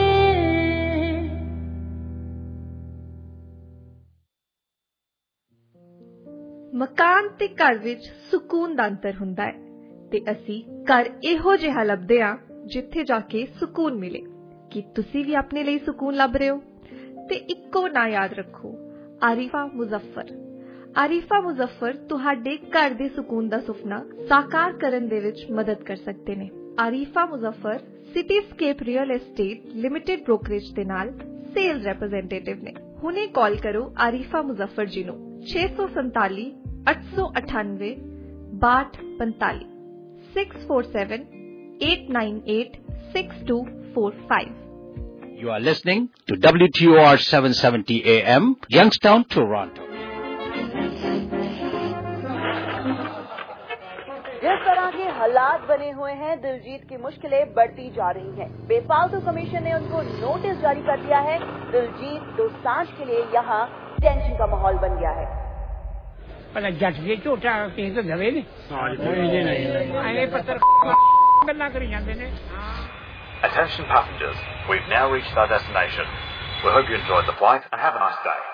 ਮਕਾਨ ਤੇ ਘਰ ਵਿੱਚ ਸਕੂਨ ਦਾ ਅੰਤਰ ਹੁੰਦਾ ਹੈ ਤੇ ਅਸੀਂ ਘਰ ਇਹੋ ਜਿਹਾ ਲੱਭਦੇ ਹਾਂ ਜਿੱਥੇ ਜਾ ਕੇ ਸਕੂਨ ਮਿਲੇ। ਕੀ ਤੁਸੀਂ ਵੀ ਆਪਣੇ ਲਈ ਸਕੂਨ ਲੱਭ ਰਹੇ ਹੋ? ਤੇ ਇੱਕੋ ਨਾਂ ਯਾਦ ਰੱਖੋ, ਆਰਿਫਾ ਮੁਜ਼ੱਫਰ। ਆਰਿਫਾ ਮੁਜ਼ੱਫਰ ਤੁਹਾਡੇ ਘਰ ਦੇ ਸਕੂਨ ਦਾ ਸੁਪਨਾ ਸਾਕਾਰ ਕਰਨ ਦੇ ਵਿੱਚ ਮਦਦ ਕਰ ਸਕਦੇ ਨੇ। Arifa Muzaffar Cityscape real estate limited brokerage ਦੇ ਨਾਲ ਸੇਲਸ ਰਿਪਰੈਜ਼ੈਂਟੇਟਿਵ ਨੇ। ਹੁਣੇ ਕਾਲ ਕਰੋ ਆਰਿਫਾ ਮੁਜ਼ੱਫਰ ਜੀ ਨੂੰ 647 898 6245 647-898-6245.
You are listening to WTOR 770 AM, Youngstown, Toronto.
तरह के हालात बने हुए हैं, दिलजीत की मुश्किलें बढ़ती जा रही हैं। बेफालतू कमीशन ने उनको नोटिस जारी कर दिया है। दिलजीत दोसांझ के लिए यहाँ टेंशन का माहौल बन गया है।
पर जट के झोटा केस दवे ने पत्थर गल्ला करी जाते ने।
Attention passengers, we've now reached our destination. We hope you enjoyed the flight and have a nice day.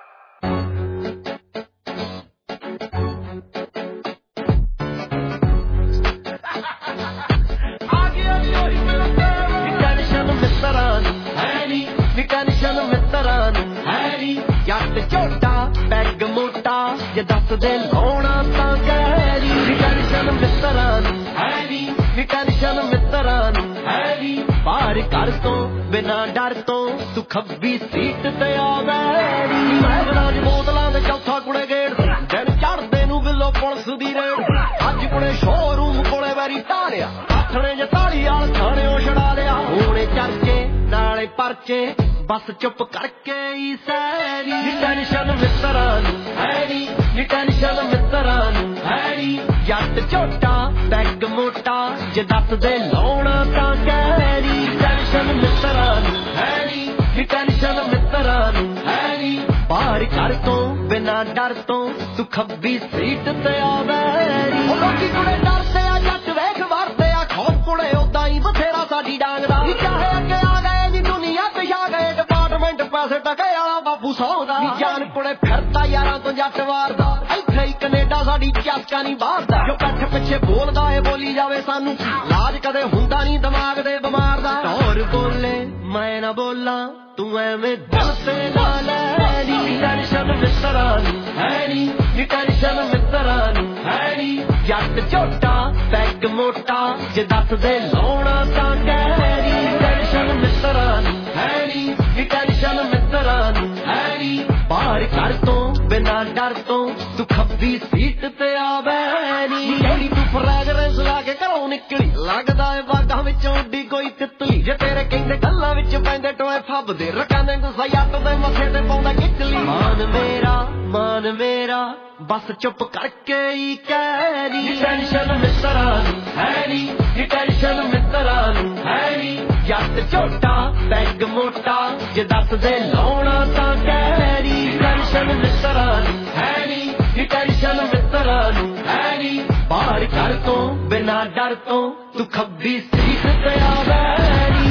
ਝੋਟਾ ਪੈਗ ਮੋਟਾ ਜੇ ਦੱਸ ਦੇ ਲਾਉਣਾ ਤਾਂ ਕਹਿਰੀ ਟੈਨਸ਼ਨ ਮਿੱਤਰਾਂ ਨੂੰ ਹੈਰੀ ਟੈਨਸ਼ਨ ਮਿੱਤਰਾਂ ਨੂੰ ਹੈਰੀ ਬਾਹਰ ਘਰ ਤੋਂ ਬਿਨਾਂ ਡਰ ਤੋਂ ਤੂੰ ਖੱਬੀ ਸੀਟ ਤੇ ਆ ਵੈਰੀ ਮਹਿਲਾਂ ਦੀ ਬੋਤਲਾਂ ਦੇ ਚੌਥਾ ਕੁੜੇ ਗੇੜ ਦਿਨ ਚੜਦੇ ਨੂੰ ਬਿੱਲੋ ਪੁਲਿਸ ਦੀ ਰੇਡ ਅੱਜ ਕੁੜੇ ਸ਼ੋਰੂਮ ਕੋਲੇ ਵੈਰੀ ਟਾਲਿਆ ਆਥਣੇ ਜੇ ਤਾਲੀ ਵਾਲ ਥਾਣਿਓ ਛੜਾ ਲਿਆ ਹੋਣੇ ਚਰਚੇ ਨਾਲੇ ਪਰਚੇ ਬਸ ਚੁੱਪ ਕਰਕੇ ਹੀ ਸੈਰੀ ਟੈਨਸ਼ਨ ਮਿੱਤਰਾਂ ਨੂੰ ਹੈਰੀ ਟੈਨਸ਼ਨ ਮਿੱਤਰਾਂ ਨੂੰ ਹੈਰੀ ਜੱਟ ਝੋਟਾ ਪੈਗ ਮੋਟਾ ਜੇ ਦੱਸ ਦੇ ਲਾਉਣਾ ਤਾਂ ਕਹਿਰੀ ਟੈਨਸ਼ਨ ਮਿੱਤਰਾਂ ਨੂੰ ਹੈਰੀ ਟੈਨਸ਼ਨ ਮਿੱਤਰਾਂ ਨੂੰ ਹੈਰੀ ਬਾਹਰ ਘਰ ਤੋਂ ਬਿਨਾਂ ਡਰ ਤੋਂ ਤੂੰ ਖੱਬੀ ਸੀਟ ਤੇ ਆ ਵੈਰੀ ਲੋਕੀ ਕੁੜੇ ਡਰਦੇ ਆ ਜੱਟ ਵੇਖ ਵਰਦੇ ਆ ਖੌਫ ਕੁੜੇ ਉਦਾਂ ਹੀ ਬਥੇਰਾ ਸਾਡੀ ਡਾਂਗ ਦਾ ਚਾਹੇ ਅੱਗੇ ਆ ਗਏ ਨੀ ਦੁਨੀਆ ਪਿਛਾ ਗਏ ਡਿਪਾਰਟਮੈਂਟ ਪੈਸੇ ਟਕੇ ਵਾਲਾ ਬਾਪੂ ਸੌਦਾ ਜਾਨ ਕੁੜੇ ਫਿਰਦਾ ਯਾਰਾਂ ਤੋਂ ਜੱਟ ਵਾਰਦਾ ਇੱਥੇ ਹੀ ਕੈਨੇਡਾ ਸਾਡੀ ਚਾਚਾ ਨਹੀਂ ਬਾਹਰਦਾ ਜੋ ਕੱਠ ਪਿੱਛੇ ਬੋਲਦਾ ਏ ਬੋਲੀ ਜਾਵੇ ਸਾਨੂੰ ਲਾਜ ਕਦੇ ਹੁੰਦਾ ਨਹੀਂ ਦਿਮਾਗ ਦੇ ਬਿਮਾਰ ਦਾ ਹੋਰ ਬੋਲੇ ਮੈਂ ਨਾ ਬੋਲਾਂ ਤੂੰ ਐਵੇਂ ਦਿਲ ਤੇ ਨਾ ਲੈ ਨੀ ਟੈਨਸ਼ਨ ਮਿੱਤਰਾਂ ਨੂੰ ਹੈਨੀ ਟੈਨਸ਼ਨ ਮਿੱਤਰਾਂ ਨੂੰ ਹੈਨੀ ਜੱਟ ਝੋਟਾ ਪੈਗ ਮੋਟਾ ਜੇ ਦੱਸ ਦੇ ਲਾਉਣਾ ਤਾਂ ਕਹਿਰੀ ਟੈਨਸ਼ਨ ਮਿੱਤਰਾਂ ਨੂੰ ਹੈਨੀ ਟੈਨਸ਼ਨ ਮਿੱਤਰਾਂ ਨੂੰ ਹੈਨੀ ਬਾਹਰ ਘਰ ਤੋਂ ਬਿਨਾਂ ਡਰ ਤੋਂ ਤੂੰ ਖੱਬੀ ਸੀਟ ਤੇ ਆ ਬੈਣੀ ਜਿਹੜੀ ਤੂੰ ਫਰੈਗਰੈਂਸ ਲਾ ਕੇ ਘਰੋਂ ਨਿਕਲੀ ਲੱਗਦਾ ਏ ਬਾਗਾਂ ਵਿੱਚੋਂ ਉੱਡੀ ਕੋਈ ਤਿੱਤਲੀ ਜੇ ਤੇਰੇ ਕਹਿੰਦੇ ਗੱਲਾਂ ਵਿੱਚ ਪੈਂਦੇ ਟੋਏ ਫੱਬਦੇ ਰਕਾਂ ਦੇ ਗੁੱਸਾ ਯੱਟ ਦੇ ਮੱਥੇ ਤੇ ਪਾਉਂਦਾ ਕਿਚਲੀ ਮਾਨ ਮੇਰਾ ਬਸ ਚੁੱਪ ਕਰਕੇ ਹੀ ਕਹਿਰੀ ਟੈਨਸ਼ਨ ਮਿੱਤਰਾਂ ਨੂੰ ਹੈਨੀ ਟੈਨਸ਼ਨ ਮਿੱਤਰਾਂ ਨੂੰ ਹੈਨੀ ਜੱਟ ਝੋਟਾ ਪੈਗ ਮੋਟਾ ਜੇ ਦੱਸ ਦੇ ਲਾਉਣਾ ਤਾਂ ਕਹਿਰੀ ਟੈਨਸ਼ਨ ਮਿੱਤਰਾਂ ਨੂੰ ਹੈਨੀ ਟੈਨਸ਼ਨ ਮਿੱਤਰਾਂ ਨੂੰ ਹੈਨੀ ਬਾਹਰ ਘਰ ਤੋਂ ਬਿਨਾਂ ਡਰ ਤੋਂ ਤੂੰ ਖੱਬੀ ਸੀਟ ਤੇ ਆ ਵੈਰੀ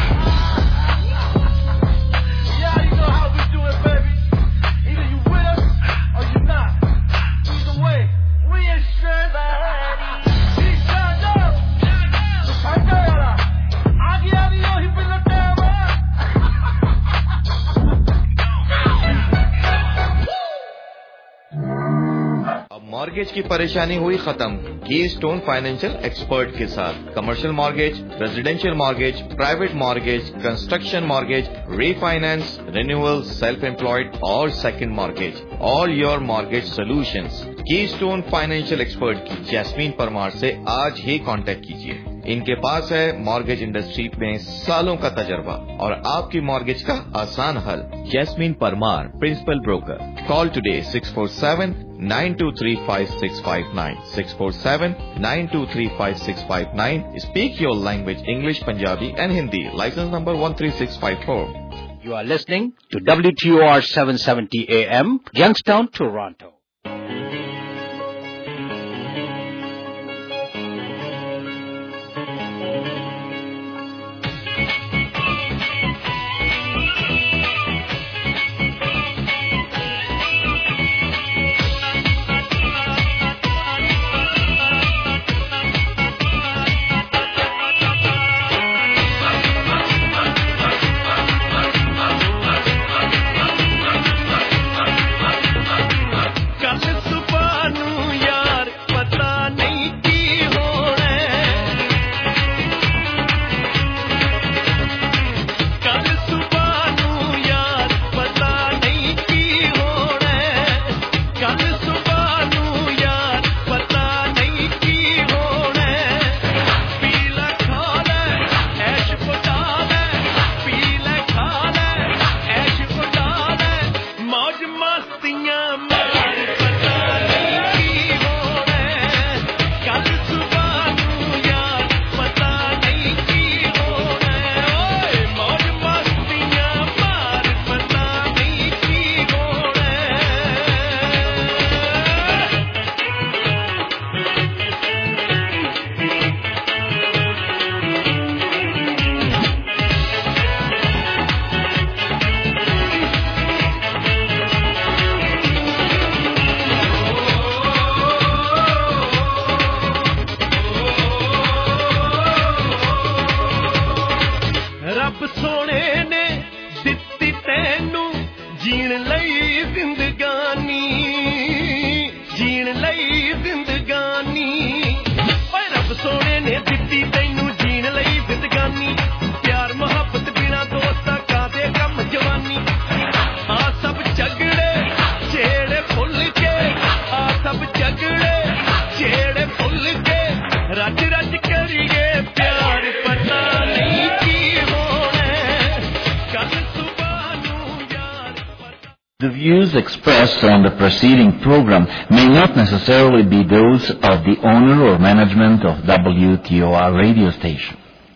मॉर्गेज की परेशानी हुई खत्म कीस्टोन फाइनेंशियल एक्सपर्ट के साथ commercial mortgage, residential mortgage, private mortgage, construction mortgage, refinance, renewal, self employed और second mortgage, all your mortgage solutions. Keystone financial expert की जैस्मीन परमार से आज ही कांटेक्ट कीजिए। इनके पास है मॉर्गेज इंडस्ट्री में सालों का तजर्बा और आपकी मॉर्गेज का आसान हल। Jasmine Parmar, principal broker. Call today 647-923-5659 647-923-5659। Speak your language English, Punjabi and Hindi. License number 13654.
You are listening to WTOR 770 AM, Youngstown, Toronto.
The views expressed on the preceding program may not necessarily be those of the owner or management of WTOR radio station.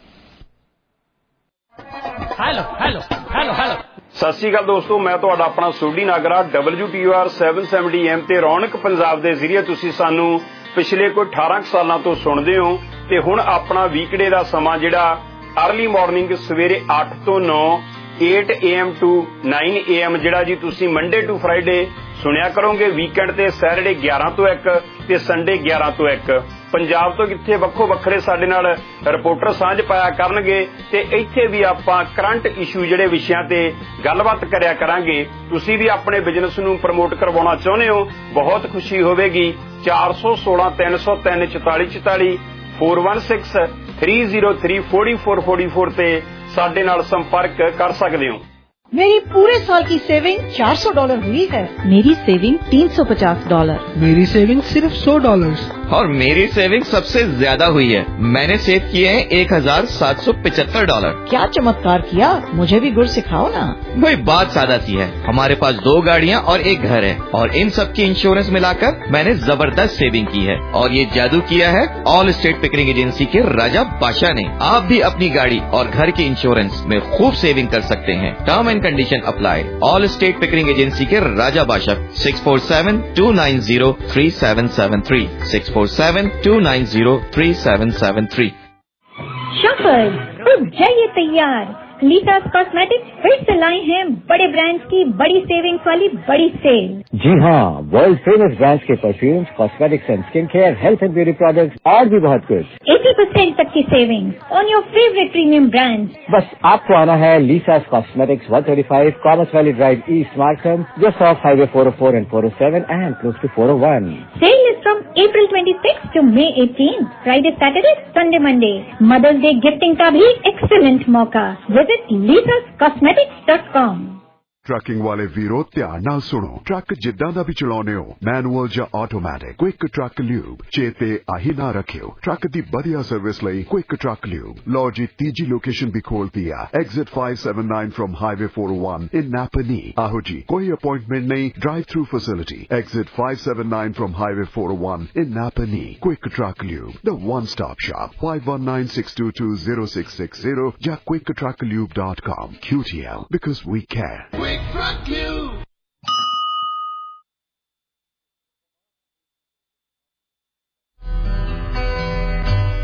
Hello.
ਸਤਿ ਸ਼੍ਰੀ ਅਕਾਲ ਦੋਸਤੋ, ਮੈਂ ਤੁਹਾਡਾ ਆਪਣਾ Sodhi Nagra WTOR 770 AM ਤੇ ਰੌਣਕ ਪੰਜਾਬ ਦੇ ਜ਼ਰੀਏ ਤੁਸੀਂ ਸਾਨੂੰ ਪਿਛਲੇ ਕੋਈ 18 ਸਾਲਾਂ ਤੋਂ ਸੁਣਦੇ ਹੋ ਤੇ ਹੁਣ ਆਪਣਾ ਵੀਕਡੇ ਦਾ ਸਮਾਂ ਜਿਹੜਾ अर्ਲੀ ਮਾਰਨਿੰਗ ਸਵੇਰੇ 8 ਤੋਂ 9 8 AM to 9 AM ਜਿਹੜਾ ਜੀ ਤੁਸੀਂ ਮੰਡੇ ਟੂ ਫਰਾਈਡੇ ਸੁਣਿਆ ਕਰੋਗੇ। ਵੀਕਐਂਡ ਤੇ ਸੈਟਰਡੇ 11 ਤੋਂ 1 ਤੇ ਸੰਡੇ 11 ਤੋਂ 1। ਪੰਜਾਬ ਤੋਂ ਕਿੱਥੇ ਵੱਖੋ ਵੱਖਰੇ ਸਾਡੇ ਨਾਲ ਰਿਪੋਰਟਰ ਸਾਂਝ ਪਾਇਆ ਕਰਨਗੇ ਤੇ ਇੱਥੇ ਵੀ ਆਪਾਂ ਕਰੰਟ ਇਸ਼ੂ ਜਿਹੜੇ ਵਿਸ਼ਿਆਂ ਤੇ ਗੱਲਬਾਤ ਕਰਿਆ ਕਰਾਂਗੇ। ਤੁਸੀਂ ਵੀ ਆਪਣੇ ਬਿਜ਼ਨਸ ਨੂੰ ਪ੍ਰਮੋਟ ਕਰਵਾਉਣਾ ਚਾਹੁੰਦੇ ਹੋ, ਬਹੁਤ ਖੁਸ਼ੀ ਹੋਵੇਗੀ। 416 303 4444 416 303 4444 ਤੇ ਸਾਡੇ ਨਾਲ ਸੰਪਰਕ ਕਰ ਸਕਦੇ ਹੋ।
मेरी पूरे साल की सेविंग $400 हुई है।
मेरी सेविंग $350।
मेरी सेविंग सिर्फ $100।
और मेरी सेविंग सबसे ज्यादा हुई है। मैंने सेव किए हैं $1775।
क्या चमत्कार किया, मुझे भी गुर सिखाओ ना।
वही बात सादा सी है, हमारे पास 2 गाड़ियाँ और 1 घर है और इन सब की इंश्योरेंस मिलाकर मैंने जबरदस्त सेविंग की है। और ये जादू किया है ऑल स्टेट पिकरिंग एजेंसी के राजा बादशाह ने। आप भी अपनी गाड़ी और घर की इंश्योरेंस में खूब सेविंग कर सकते हैं। Term and condition apply. Allstate Pickering agency के राजा बादशाह 647-290-3773 647-290-3773।
शॉपर्स, अब जाइए तैयार। लीसास कॉस्मेटिक्स फिर से लाए हैं बड़े ब्रांड्स की बड़ी सेविंग्स वाली बड़ी सेल।
जी हाँ, वर्ल्ड फेमस ब्रांड्स के perfumes, cosmetics and skin care, health and beauty products और भी बहुत कुछ।
80% तक की saving on your favourite premium brands.
बस आपको आना है Lisa's cosmetics 135 Commerce Valley Drive East Markham, just off highway 404 and 407 and close to 401.
Sale is from April 26 to May 18, Friday, Saturday, Sunday, Monday। Mother's Day gifting का भी excellent मौका। Visit lisascosmetics.com।
Trucking वाले वीरो ध्यान नाल सुनो। Truck जिद्दां दा भी चलाउने हो, मैनुअल या ऑटोमैटिक, क्विक ट्रक ल्यूब चेते आही ना रखियो। ट्रक दी बढ़िया सर्विस लई क्विक ट्रक ल्यूब। लो जी तीजी लोकेशन भी खोल दिया, exit 579 from highway 401 in Napanee. आहो जी, कोई अपॉइंटमेंट नहीं, drive through facility. Exit 579 from highway 401 in Napanee. Quick Truck Lube, the one stop shop. 5196220660 या quicktrucklube.com। QTL, because we care।
Truck Lube.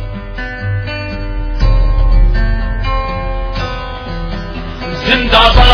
जिंदाबाद